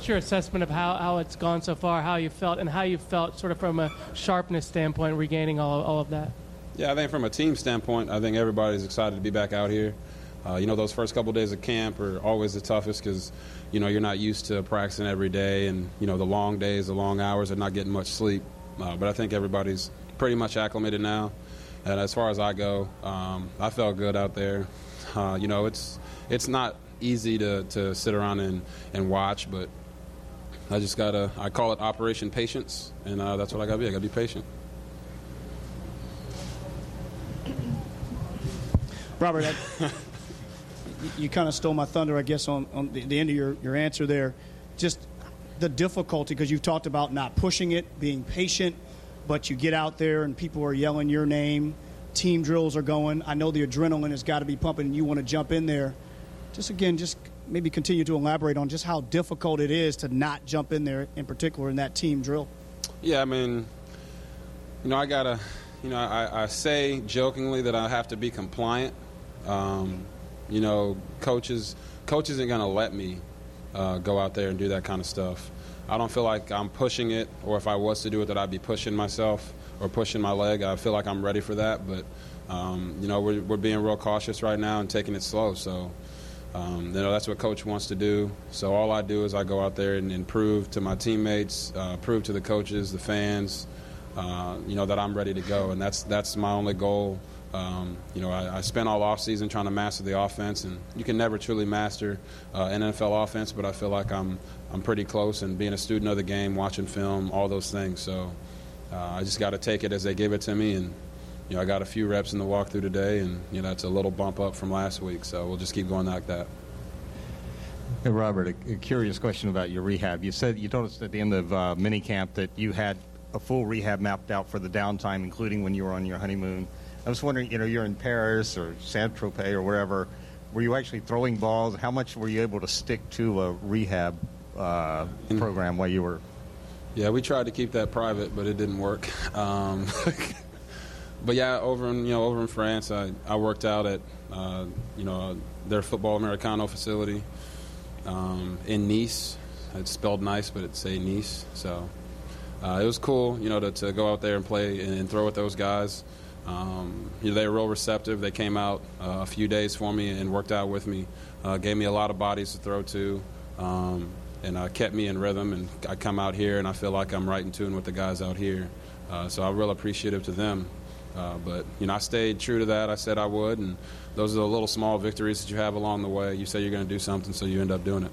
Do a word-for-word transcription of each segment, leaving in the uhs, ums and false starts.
what's your assessment of how, how it's gone so far, how you felt, and how you felt sort of from a sharpness standpoint, regaining all, all of that? Yeah, I think from a team standpoint, I think everybody's excited to be back out here. Uh, you know, those first couple days of camp are always the toughest because, you know, you're not used to practicing every day, and, you know, the long days, the long hours, and not getting much sleep. Uh, but I think everybody's pretty much acclimated now. And as far as I go, um, I felt good out there. Uh, you know, it's it's not easy to, to sit around and, and watch, but I just got to, I call it Operation Patience, and uh, that's what I got to be. I got to be patient. Robert, I, you, you kind of stole my thunder, I guess, on, on the, the end of your, your answer there. Just the difficulty, because you've talked about not pushing it, being patient, but you get out there and people are yelling your name, team drills are going. I know the adrenaline has got to be pumping and you want to jump in there. Just, again, just maybe continue to elaborate on just how difficult it is to not jump in there, in particular in that team drill. Yeah, I mean, you know, I got to, you know, I, I say jokingly that I have to be compliant. Um, you know, coaches, coaches ain't going to let me uh, go out there and do that kind of stuff. I don't feel like I'm pushing it, or if I was to do it, that I'd be pushing myself or pushing my leg. I feel like I'm ready for that, but, um, you know, we're, we're being real cautious right now and taking it slow. So, um, you know, that's what Coach wants to do. So all I do is I go out there and, and prove to my teammates, uh, prove to the coaches, the fans, uh, you know, that I'm ready to go. And that's that's my only goal. Um, you know, I, I spent all offseason trying to master the offense, and you can never truly master uh, an N F L offense, but I feel like I'm I'm pretty close, and being a student of the game, watching film, all those things. So uh, I just got to take it as they give it to me, and, you know, I got a few reps in the walkthrough today, and, you know, it's a little bump up from last week, so we'll just keep going like that. Hey, Robert, a, a curious question about your rehab. You said, you told us at the end of uh, minicamp that you had a full rehab mapped out for the downtime, including when you were on your honeymoon. I was wondering, you know, you're in Paris or Saint-Tropez or wherever. Were you actually throwing balls? How much were you able to stick to a rehab uh, program while you were? Yeah, we tried to keep that private, but it didn't work. Um, but yeah, over in you know over in France, I, I worked out at uh, you know their Football Americano facility um, in Nice. It's spelled nice, but it's a Nice. So uh, it was cool, you know, to, to go out there and play and, and throw with those guys. Um, you know, they were real receptive. They came out uh, a few days for me and worked out with me. Uh, gave me a lot of bodies to throw to, um, and uh, kept me in rhythm. And I come out here, and I feel like I'm right in tune with the guys out here. Uh, so I'm real appreciative to them. Uh, but, you know, I stayed true to that. I said I would, and those are the little small victories that you have along the way. You say you're going to do something, so you end up doing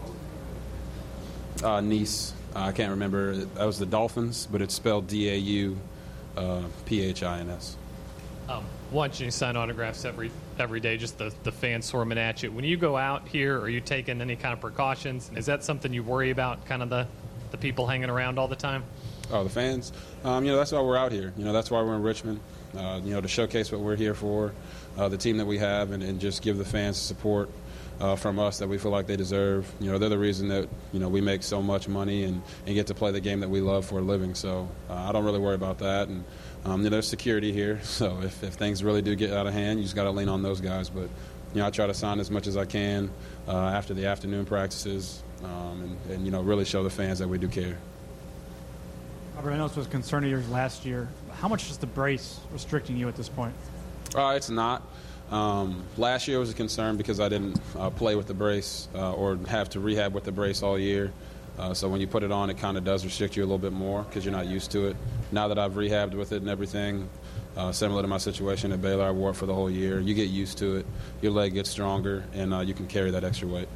it. Uh, Nice. Uh, I can't remember. That was the Dolphins, but it's spelled D A U P H I N S. Um, watching you sign autographs every every day, just the, the fans swarming at you. When you go out here, are you taking any kind of precautions? Is that something you worry about, kind of the, the people hanging around all the time? Oh, the fans? Um, you know, that's why we're out here. You know, that's why we're in Richmond, uh, you know, to showcase what we're here for, uh, the team that we have, and, and just give the fans support uh, from us that we feel like they deserve. You know, they're the reason that, you know, we make so much money and, and get to play the game that we love for a living. So uh, I don't really worry about that. And Um, you know, there's security here, so if, if things really do get out of hand, you just got to lean on those guys. But, you know, I try to sign as much as I can uh, after the afternoon practices um, and, and, you know, really show the fans that we do care. Robert, I know this was a concern of yours last year. How much is the brace restricting you at this point? Uh, it's not. Um, last year was a concern because I didn't uh, play with the brace uh, or have to rehab with the brace all year. Uh, so when you put it on, it kind of does restrict you a little bit more because you're not used to it. Now that I've rehabbed with it and everything, uh, similar to my situation at Baylor, I wore it for the whole year. You get used to it. Your leg gets stronger, and uh, you can carry that extra weight.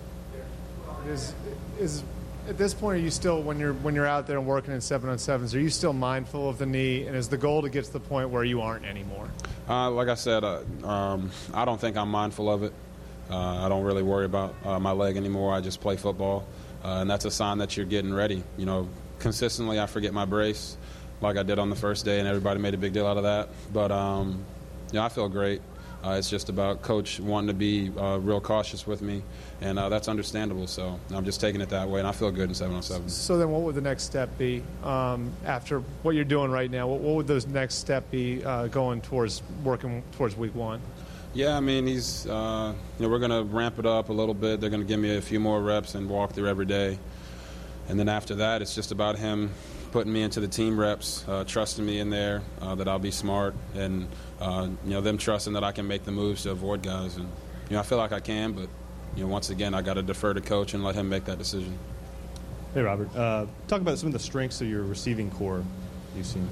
Is is at this point, are you still, when you're when you're out there and working in seven on sevens, are you still mindful of the knee? And is the goal to get to the point where you aren't anymore? Uh, like I said, uh, um, I don't think I'm mindful of it. Uh, I don't really worry about uh, my leg anymore. I just play football. Uh, and that's a sign that you're getting ready. You know, consistently I forget my brace like I did on the first day, and everybody made a big deal out of that. But, um, you know, I feel great. Uh, it's just about Coach wanting to be uh, real cautious with me, and uh, that's understandable. So I'm just taking it that way, and I feel good in seven on seven. So then what would the next step be um, after what you're doing right now? What, what would those next step be uh, going towards working towards week one? Yeah, I mean, he's, uh, you know, we're going to ramp it up a little bit. They're going to give me a few more reps and walk through every day. and then after that, it's just about him putting me into the team reps, uh, trusting me in there, uh, that I'll be smart, and uh, you know, them trusting that I can make the moves to avoid guys. And you know, I feel like I can, but you know, once again, I got to defer to coach and let him make that decision. Hey, Robert. Uh, talk about some of the strengths of your receiving core you've seen.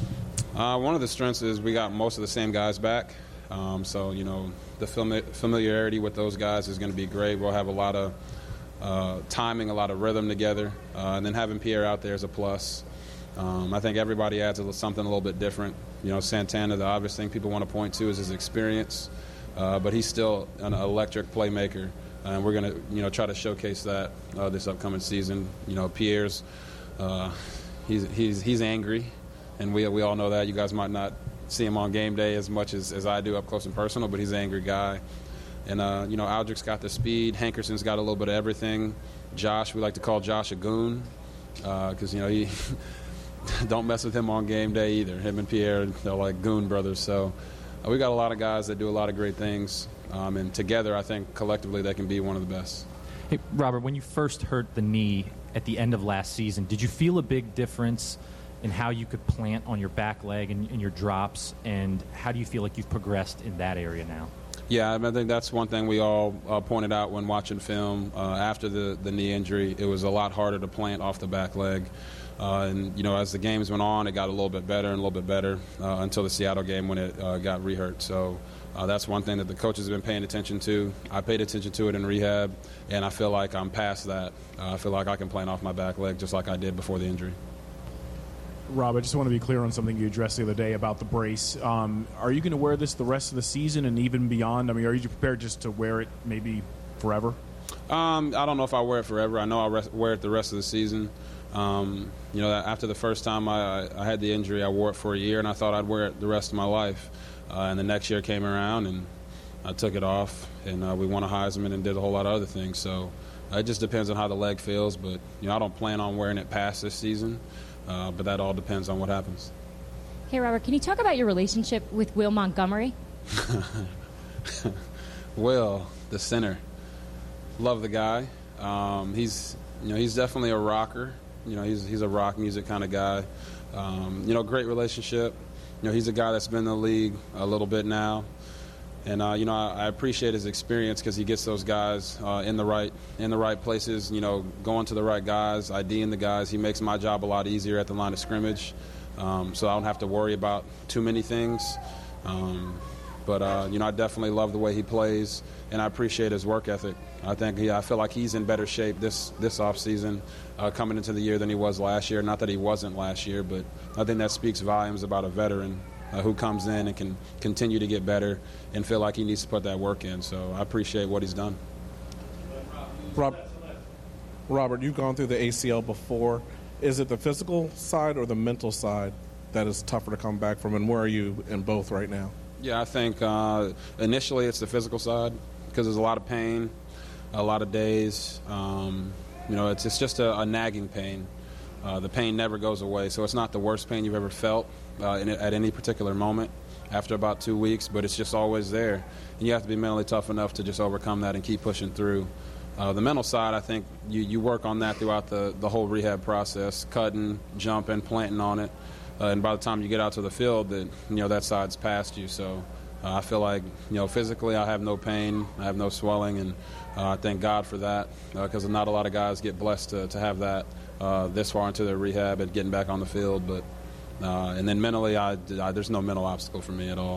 Uh, one of the strengths is we got most of the same guys back. Um, so, you know, the fami- familiarity with those guys is going to be great. We'll have a lot of uh, timing, a lot of rhythm together. Uh, and then having Pierre out there is a plus. Um, I think everybody adds a little, something a little bit different. You know, Santana, the obvious thing people want to point to is his experience. Uh, but he's still an electric playmaker. And we're going to, you know, try to showcase that uh, this upcoming season. You know, Pierre's, uh, he's, he's, he's angry. And we we all know that. You guys might not see him on game day as much as, as I do up close and personal, but he's an angry guy. And, uh, you know, Aldrich's got the speed. Hankerson's got a little bit of everything. Josh, we like to call Josh a goon because, uh, you know, he don't mess with him on game day either. Him and Pierre, they're like goon brothers. So uh, we got a lot of guys that do a lot of great things. Um, and together, I think, collectively, they can be one of the best. Hey, Robert, when you first hurt the knee at the end of last season, did you feel a big difference in how you could plant on your back leg and, and your drops, and how do you feel like you've progressed in that area now? Yeah, I, mean, I think that's one thing we all uh, pointed out when watching film. Uh, after the, the knee injury, it was a lot harder to plant off the back leg. Uh, and, you know, as the games went on, it got a little bit better and a little bit better uh, until the Seattle game when it uh, got rehurt. So uh, that's one thing that the coaches have been paying attention to. I paid attention to it in rehab, and I feel like I'm past that. Uh, I feel like I can plant off my back leg just like I did before the injury. Rob, I just want to be clear on something you addressed the other day about the brace. Um, are you going to wear this the rest of the season and even beyond? I mean, are you prepared just to wear it maybe forever? Um, I don't know if I wear it forever. I know I'll rest, wear it the rest of the season. Um, you know, after the first time I, I had the injury, I wore it for a year, and I thought I'd wear it the rest of my life. Uh, and the next year came around, and I took it off, and uh, we won a Heisman and did a whole lot of other things. So uh, it just depends on how the leg feels. But, you know, I don't plan on wearing it past this season. Uh, but that all depends on what happens. Hey, Robert, can you talk about your relationship with Will Montgomery? Will, the center. Love the guy. Um, he's, you know, he's definitely a rocker. You know, he's he's a rock music kind of guy. Um, you know, great relationship. You know, he's a guy that's been in the league a little bit now. And uh, you know, I, I appreciate his experience because he gets those guys uh, in the right in the right places. You know, going to the right guys, IDing the guys. He makes my job a lot easier at the line of scrimmage, um, so I don't have to worry about too many things. Um, but uh, you know, I definitely love the way he plays, and I appreciate his work ethic. I think yeah, I feel like he's in better shape this this off season, uh, coming into the year than he was last year. Not that he wasn't last year, but I think that speaks volumes about a veteran. Uh, who comes in and can continue to get better and feel like he needs to put that work in. So I appreciate what he's done. Rob, Robert, you've gone through the A C L before. Is it the physical side or the mental side that is tougher to come back from, and where are you in both right now? Yeah, I think uh, initially it's the physical side because there's a lot of pain, a lot of days. Um, you know, it's, it's just a, a nagging pain. Uh, the pain never goes away, so it's not the worst pain you've ever felt uh, in, at any particular moment after about two weeks, but it's just always there. And you have to be mentally tough enough to just overcome that and keep pushing through. Uh, the mental side, I think you, you work on that throughout the, the whole rehab process, cutting, jumping, planting on it. Uh, and by the time you get out to the field, that you know that side's past you. So uh, I feel like you know physically I have no pain, I have no swelling, and uh, I thank God for that because uh, not a lot of guys get blessed to, to have that uh, this far into their rehab and getting back on the field. But uh, and then mentally, I, I, there's no mental obstacle for me at all.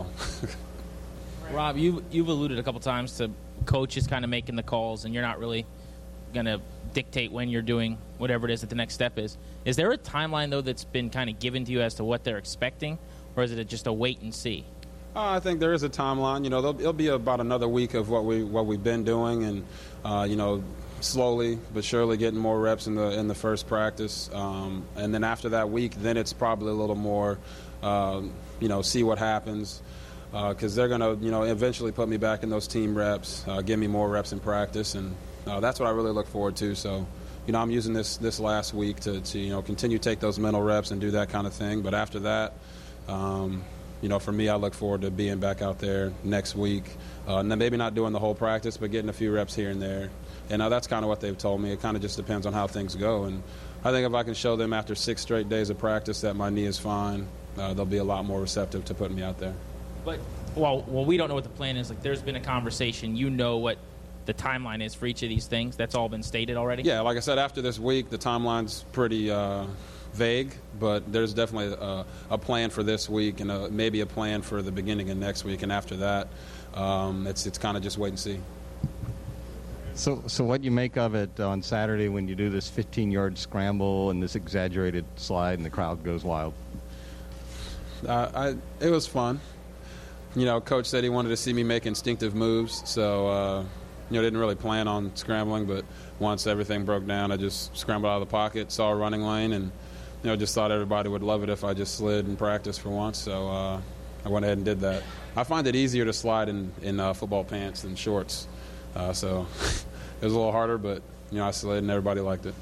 Rob, you you've alluded a couple times to coaches kind of making the calls, and you're not really going to dictate when you're doing whatever it is that the next step is. Is there a timeline, though, that's been kind of given to you as to what they're expecting, or is it just a wait and see? Uh, I think there is a timeline. You know, it'll be about another week of what we what we've been doing, and uh, you know, slowly but surely getting more reps in the in the first practice, um, and then after that week, then it's probably a little more, uh, you know, see what happens. Because uh, they're going to, you know, eventually put me back in those team reps, uh, give me more reps in practice, and uh, that's what I really look forward to. So, you know, I'm using this this last week to, to, you know, continue to take those mental reps and do that kind of thing. But after that, um, you know, for me, I look forward to being back out there next week. Uh, and then maybe not doing the whole practice, but getting a few reps here and there. And uh, that's kind of what they've told me. It kind of just depends on how things go. And I think if I can show them after six straight days of practice that my knee is fine, uh, they'll be a lot more receptive to putting me out there. But well, well, we don't know what the plan is. Like, there's been a conversation. You know what the timeline is for each of these things. That's all been stated already. Yeah, like I said, after this week, the timeline's pretty uh, vague, but there's definitely a, a plan for this week and a, maybe a plan for the beginning of next week. And after that, um, it's it's kind of just wait and see. So, so what you make of it on Saturday when you do this fifteen-yard scramble and this exaggerated slide and the crowd goes wild? Uh, I, it was fun. You know, Coach said he wanted to see me make instinctive moves, so uh, you know, didn't really plan on scrambling. But once everything broke down, I just scrambled out of the pocket, saw a running lane, and you know, just thought everybody would love it if I just slid in practice for once. So uh, I went ahead and did that. I find it easier to slide in in uh, football pants than shorts, uh, so it was a little harder. But you know, I slid, and everybody liked it.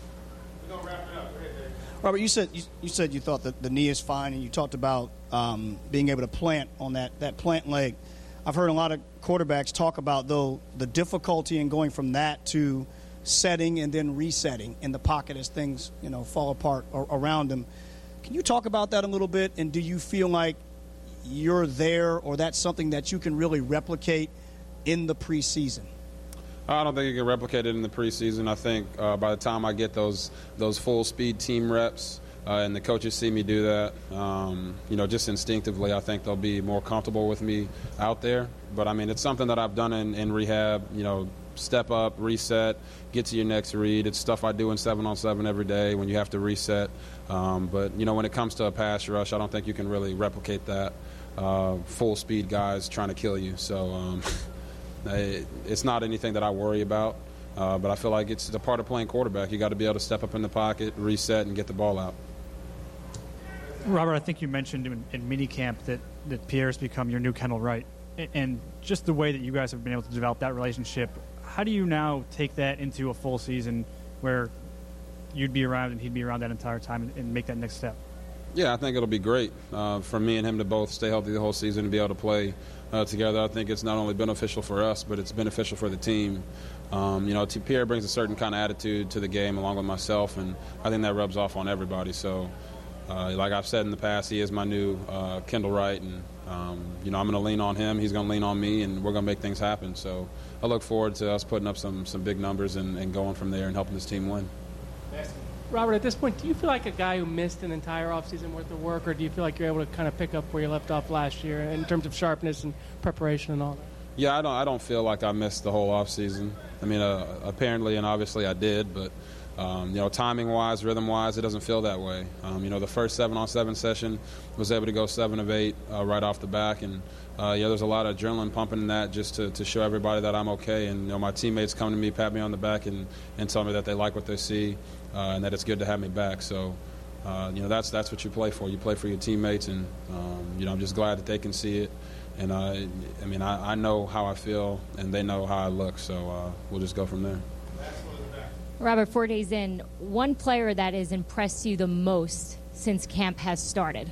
Robert, you said you, you said you thought that the knee is fine, and you talked about um, being able to plant on that, that plant leg. I've heard a lot of quarterbacks talk about, though, the difficulty in going from that to setting and then resetting in the pocket as things, you know, fall apart or, around them. Can you talk about that a little bit, and do you feel like you're there, or that's something that you can really replicate in the preseason? I don't think you can replicate it in the preseason. I think uh, by the time I get those those full speed team reps uh, and the coaches see me do that, um, you know, just instinctively, I think they'll be more comfortable with me out there. But I mean, it's something that I've done in, in rehab. You know, step up, reset, get to your next read. It's stuff I do in seven on seven every day when you have to reset. Um, but you know, when it comes to a pass rush, I don't think you can really replicate that. Uh, full speed guys trying to kill you. So. Um, It's not anything that I worry about, uh, but I feel like it's a part of playing quarterback. You got to be able to step up in the pocket, reset, and get the ball out. Robert, I think you mentioned in, in minicamp that, that Pierre's become your new Kendall Wright. And just the way that you guys have been able to develop that relationship, how do you now take that into a full season where you'd be around and he'd be around that entire time and, and make that next step? Yeah, I think it'll be great uh, for me and him to both stay healthy the whole season and be able to play uh, together. I think it's not only beneficial for us, but it's beneficial for the team. Um, you know, Pierre brings a certain kind of attitude to the game along with myself, and I think that rubs off on everybody. So, uh, like I've said in the past, he is my new uh, Kendall Wright, and, um, you know, I'm going to lean on him. He's going to lean on me, and we're going to make things happen. So I look forward to us putting up some, some big numbers and, and going from there and helping this team win. Robert, at this point, do you feel like a guy who missed an entire offseason worth of work, or do you feel like you're able to kind of pick up where you left off last year in terms of sharpness and preparation and all that? Yeah, I don't. I don't feel like I missed the whole offseason. I mean, uh, apparently and obviously I did, but um, you know, timing-wise, rhythm-wise, it doesn't feel that way. Um, you know, the first seven-on-seven session was able to go seven of eight uh, right off the back, and uh, yeah, there's a lot of adrenaline pumping in that just to, to show everybody that I'm okay. And you know, my teammates come to me, pat me on the back, and, and tell me that they like what they see. Uh, and that it's good to have me back. So, uh, you know, that's that's what you play for. You play for your teammates, and um, you know, I'm just glad that they can see it. And uh, I mean, I, I know how I feel, and they know how I look. So uh, we'll just go from there. Robert, four days in, one player that has impressed you the most since camp has started?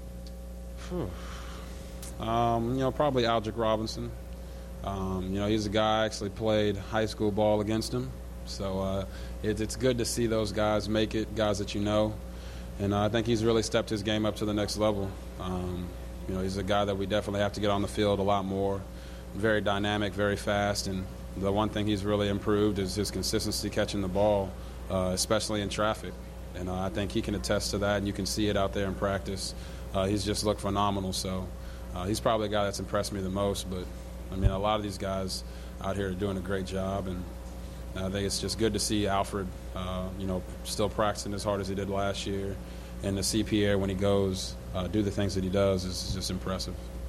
Um, you know, probably Aldrick Robinson. Um, you know, he's a guy I actually played high school ball against him. So uh, it, it's good to see those guys make it, guys that you know. And uh, I think he's really stepped his game up to the next level. Um, you know, he's a guy that we definitely have to get on the field a lot more. Very dynamic, very fast. And the one thing he's really improved is his consistency catching the ball, uh, especially in traffic. And uh, I think he can attest to that, and you can see it out there in practice. Uh, he's just looked phenomenal. So uh, he's probably the guy that's impressed me the most. But, I mean, a lot of these guys out here are doing a great job. And I think it's just good to see Alfred, uh, you know, still practicing as hard as he did last year, and to see Pierre when he goes uh, do the things that he does is just impressive.